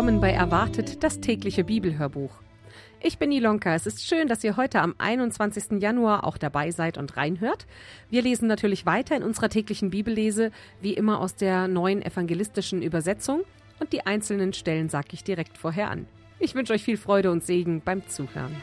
willkommen bei Erwartet, das tägliche Bibelhörbuch. Ich bin Ilonka. Es ist schön, dass ihr heute am 21. Januar auch dabei seid und reinhört. Wir lesen natürlich weiter in unserer täglichen Bibellese, wie immer aus der neuen evangelistischen Übersetzung. Und die einzelnen Stellen sage ich direkt vorher an. Ich wünsche euch viel Freude und Segen beim Zuhören.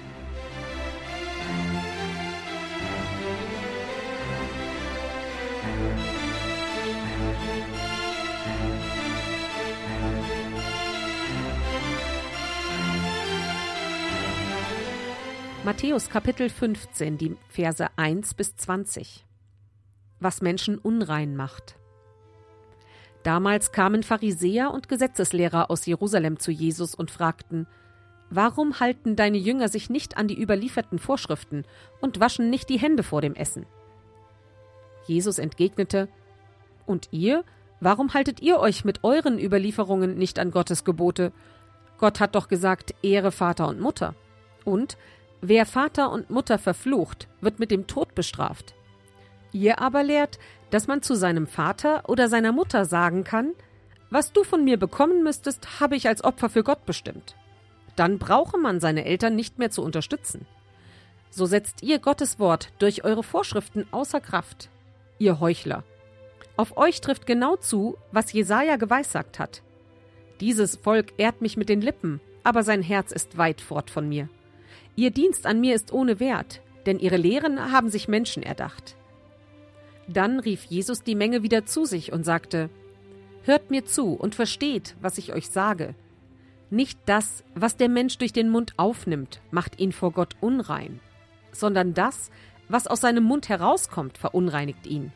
Matthäus Kapitel 15, die Verse 1 bis 20. Was Menschen unrein macht. Damals kamen Pharisäer und Gesetzeslehrer aus Jerusalem zu Jesus und fragten: Warum halten deine Jünger sich nicht an die überlieferten Vorschriften und waschen nicht die Hände vor dem Essen? Jesus entgegnete: Und ihr? Warum haltet ihr euch mit euren Überlieferungen nicht an Gottes Gebote? Gott hat doch gesagt: Ehre Vater und Mutter. Und wer Vater und Mutter verflucht, wird mit dem Tod bestraft. Ihr aber lehrt, dass man zu seinem Vater oder seiner Mutter sagen kann: Was du von mir bekommen müsstest, habe ich als Opfer für Gott bestimmt. Dann brauche man seine Eltern nicht mehr zu unterstützen. So setzt ihr Gottes Wort durch eure Vorschriften außer Kraft. Ihr Heuchler! Auf euch trifft genau zu, was Jesaja geweissagt hat. Dieses Volk ehrt mich mit den Lippen, aber sein Herz ist weit fort von mir. Ihr Dienst an mir ist ohne Wert, denn ihre Lehren haben sich Menschen erdacht. Dann rief Jesus die Menge wieder zu sich und sagte: Hört mir zu und versteht, was ich euch sage. Nicht das, was der Mensch durch den Mund aufnimmt, macht ihn vor Gott unrein, sondern das, was aus seinem Mund herauskommt, verunreinigt ihn.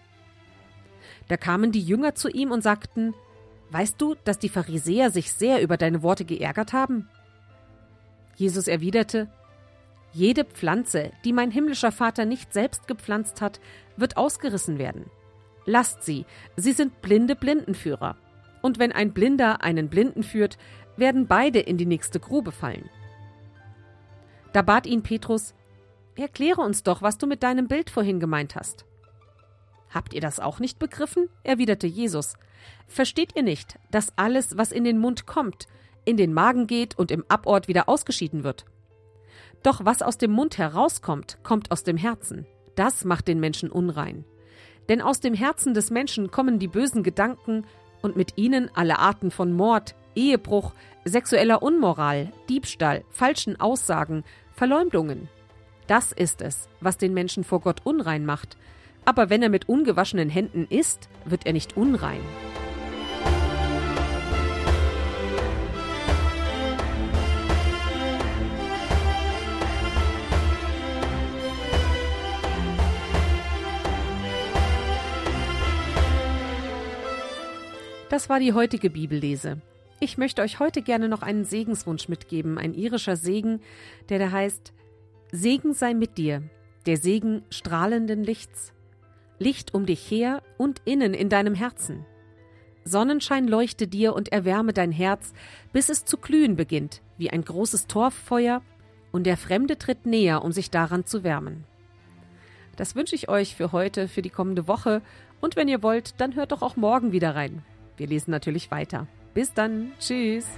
Da kamen die Jünger zu ihm und sagten: Weißt du, dass die Pharisäer sich sehr über deine Worte geärgert haben? Jesus erwiderte: Jede Pflanze, die mein himmlischer Vater nicht selbst gepflanzt hat, wird ausgerissen werden. Lasst sie sind blinde Blindenführer. Und wenn ein Blinder einen Blinden führt, werden beide in die nächste Grube fallen. Da bat ihn Petrus: Erkläre uns doch, was du mit deinem Bild vorhin gemeint hast. Habt ihr das auch nicht begriffen? Erwiderte Jesus. Versteht ihr nicht, dass alles, was in den Mund kommt, in den Magen geht und im Abort wieder ausgeschieden wird? Doch was aus dem Mund herauskommt, kommt aus dem Herzen. Das macht den Menschen unrein. Denn aus dem Herzen des Menschen kommen die bösen Gedanken und mit ihnen alle Arten von Mord, Ehebruch, sexueller Unmoral, Diebstahl, falschen Aussagen, Verleumdungen. Das ist es, was den Menschen vor Gott unrein macht. Aber wenn er mit ungewaschenen Händen isst, wird er nicht unrein. Das war die heutige Bibellese. Ich möchte euch heute gerne noch einen Segenswunsch mitgeben, ein irischer Segen, der da heißt: Segen sei mit dir, der Segen strahlenden Lichts. Licht um dich her und innen in deinem Herzen. Sonnenschein leuchte dir und erwärme dein Herz, bis es zu glühen beginnt, wie ein großes Torffeuer, und der Fremde tritt näher, um sich daran zu wärmen. Das wünsche ich euch für heute, für die kommende Woche, und wenn ihr wollt, dann hört doch auch morgen wieder rein. Wir lesen natürlich weiter. Bis dann. Tschüss.